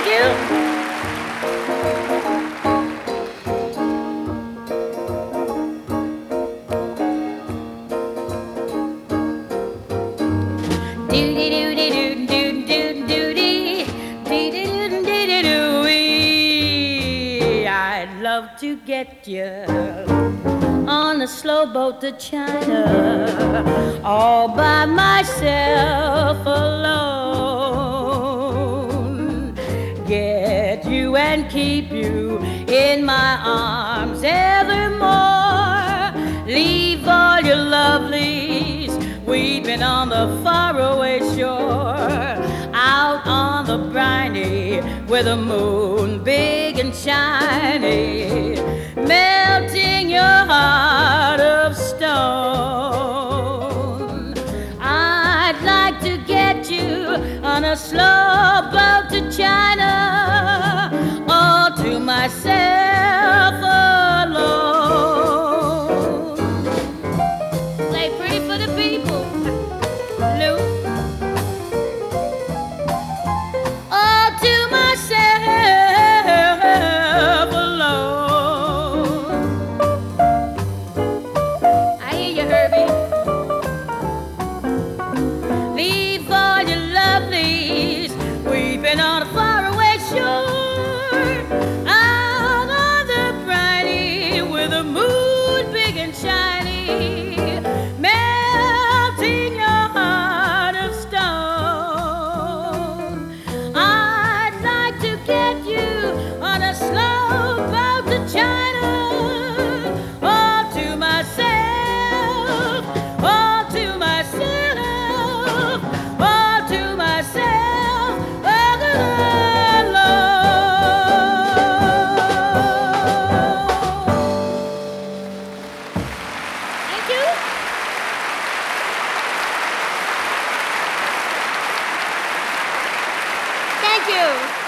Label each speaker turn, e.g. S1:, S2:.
S1: you. I'd love to get you on a slow boat to China, all by myself alone. Get you and keep you in my arms evermore. Leave all your lovelies weeping on the faraway shore, out on the briny with the moon big and shiny, melting your heart of stone. I'd like to get you on a slow boat to China, all to myself alone. Play pretty for the people, Lou. All to myself alone. I hear you, Herbie. Leave all your lovelies weeping on a faraway shore, out on the briny with the moon big and shiny, melting your heart of stone. I'd like to get you on a slow boat to China, all to myself, all to myself, all to myself alone. Thank you. Thank you.